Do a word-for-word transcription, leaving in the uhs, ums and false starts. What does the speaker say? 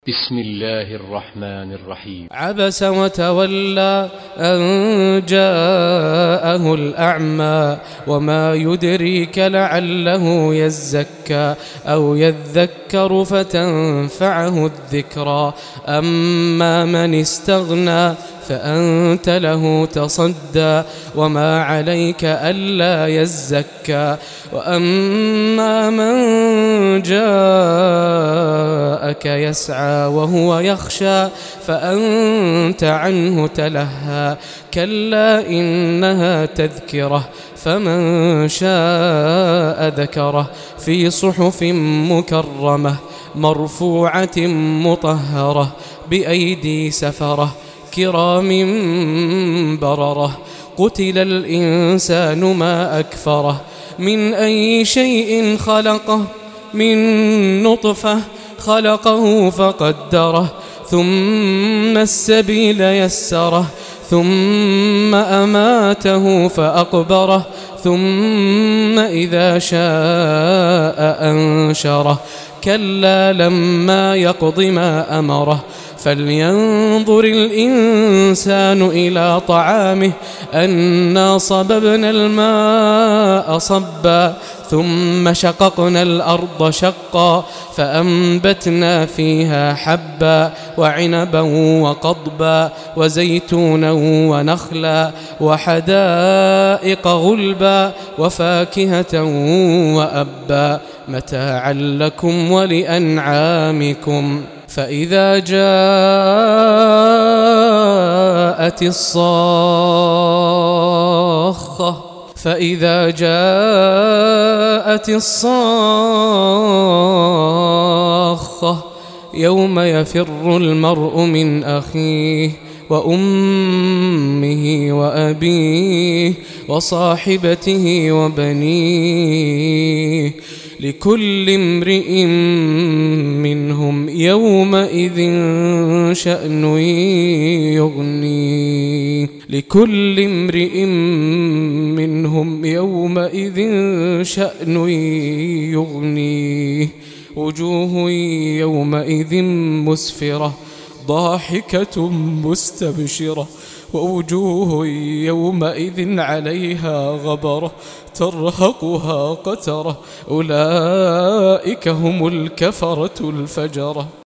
بسم الله الرحمن الرحيم. عبس وتولى أن جاءه الأعمى وما يدريك لعله يزكى أو يذكر فتنفعه الذكرى أما من استغنى فأنت له تصدى وما عليك ألا يزكى وأما من جاءك يسعى وهو يخشى فأنت عنه تلهى كلا إنها تذكرة فمن شاء ذكره في صحف مكرمة مرفوعة مطهرة بأيدي سفرة كرام بررة قتل الإنسان ما أكفره من أي شيء خلقه من نطفة خلقه فقدره ثم السبيل يسره ثم أماته فأقبره ثم إذا شاء أنشره كلا لما يقض ما أمره فلينظر الإنسان إلى طعامه أنا صببنا الماء صبا ثم شققنا الأرض شقا فأنبتنا فيها حبا وعنبا وقضبا وزيتونا ونخلا وحدائق غلبا وفاكهة وأبا متاعا لكم ولأنعامكم فإذا جاءت الصاخة فإذا جاءت الصاخة يوم يفر المرء من أخيه وأمه وأبيه وصاحبته وبنيه لكل امرئ منهم يومئذ شأن يغنيه لكل امرئ منهم يومئذ شأن يغنيه وجوه يومئذ مسفرة ضاحكة مستبشرة ووجوه يومئذ عليها غبرة ترهقها قترة أولئك هم الكفرة الفجرة.